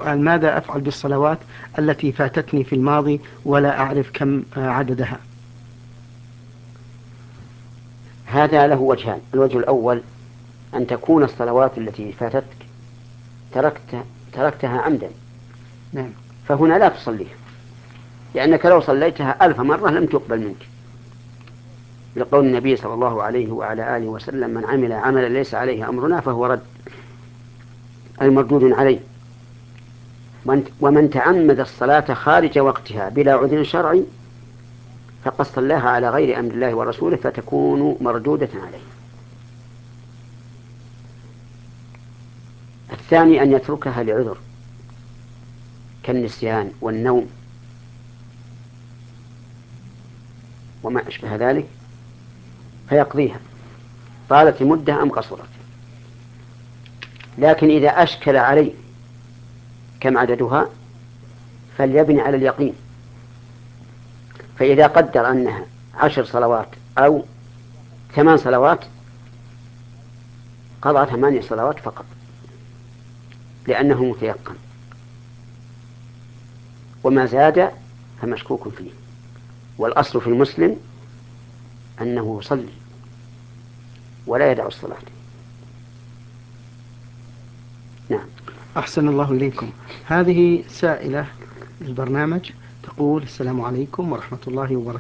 السؤال: ماذا أفعل بالصلوات التي فاتتني في الماضي ولا أعرف كم عددها؟ هذا له وجهان. الوجه الأول أن تكون الصلوات التي فاتتك تركتها عمدا، نعم. فهنا لا تصليها، لأنك لو صليتها 1000 مرة لم تقبل منك، لقول النبي صلى الله عليه وعلى آله وسلم: من عمل عملا ليس عليه أمرنا فهو رد، أي مردود عليه. ومن تعمد الصلاة خارج وقتها بلا عذر شرعي فقد صلاها على غير أمر الله ورسوله فتكون مردودة عليه. الثاني أن يتركها لعذر كالنسيان والنوم وما أشبه ذلك، فيقضيها طالت مدة أم قصرت. لكن إذا أشكل عليه كم عددها فليبني على اليقين، فإذا قدر أنها 10 صلوات أو 8 صلوات قضى 8 صلوات فقط، لأنه متيقن، وما زاد فمشكوك فيه. والأصل في المسلم أنه يصلي ولا يدع الصلاة. نعم. أحسن الله إليكم. هذه سائلة البرنامج تقول: السلام عليكم ورحمة الله وبركاته.